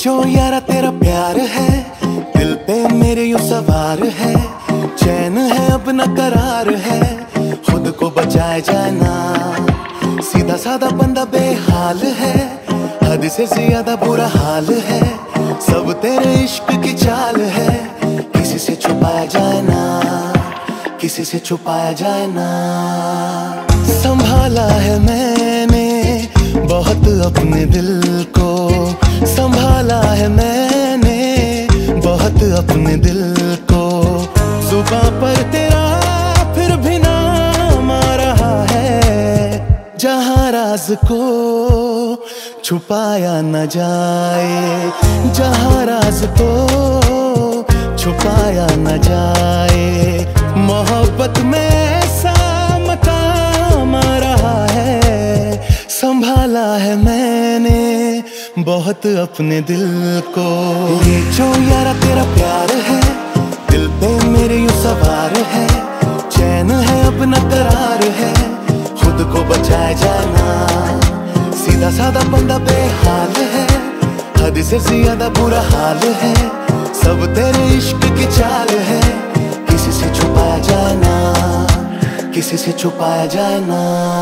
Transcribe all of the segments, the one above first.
जो यारा तेरा प्यार है, दिल पे मेरे यूं सवार है। चैन है अब न करार है, खुद को बचाए जाना। सीधा साधा बंदा बेहाल है, हद से ज्यादा बुरा हाल है। सब तेरे इश्क की चाल है, किसी से छुपाया जाए ना, किसी से छुपाया जाए ना। संभाला है मैंने बहुत अपने दिल को, संभाला है मैंने बहुत अपने दिल को। जुबां पर तेरा फिर भी नाम आ रहा है, जहां राज को छुपाया न जाए, जहां राज को छुपाया न जाए। मोहब्बत में ऐसा मकाम आ रहा है, संभाला है मैंने बहुत अपने दिल को। ये जो यारा तेरा प्यार है, दिल पे मेरे यूं सवार है। चैन है अब न करार है, खुद को बचाए जाना। सीधा साधा बंदा बेहाल है, हद से ज्यादा बुरा हाल है। सब तेरे इश्क की चाल है, किसी से छुपाया जाए ना, किसी से छुपाया जाए ना।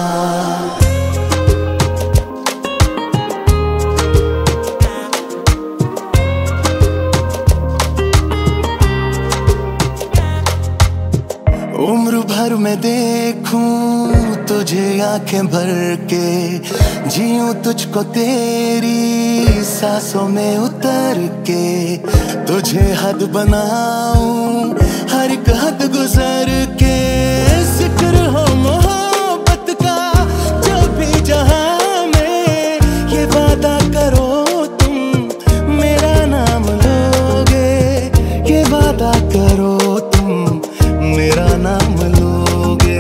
उम्र भर मैं देखूं तुझे आंखें भर के, जीऊं तुझको तेरी सांसों में उतर के। तुझे हद बनाऊं हर एक हद गुजर के। जिक्र हो मोहब्बत का जब भी जहां में, ये वादा करो तुम मेरा नाम लोगे। ये वादा करो तुम मेरा नाम लोगे।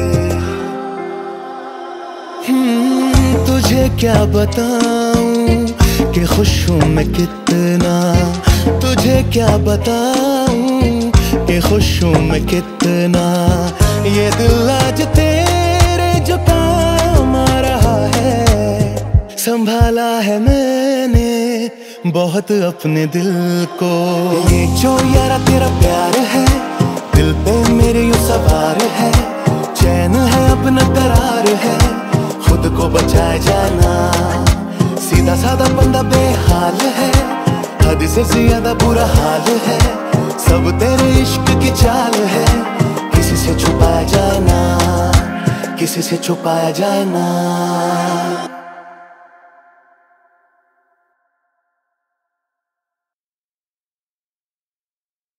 तुझे क्या बताऊं कि खुश हूं मैं कितना, तुझे क्या बताऊं कि खुश हूं मैं कितना। ये दिल आज तेरे जो काम आ रहा है, संभाला है मैंने बहुत अपने दिल को। ये जो यारा तेरा प्यार है, दिल पे मेरे यूं सवार है। चैन है अब न करार है, खुद को बचाए जाना। सीधा साधा बंदा बेहाल है, हद से ज्यादा बुरा हाल है। सब तेरे इश्क की चाल है, किसी से छुपाया जाए ना, किसी से छुपाया जाए ना।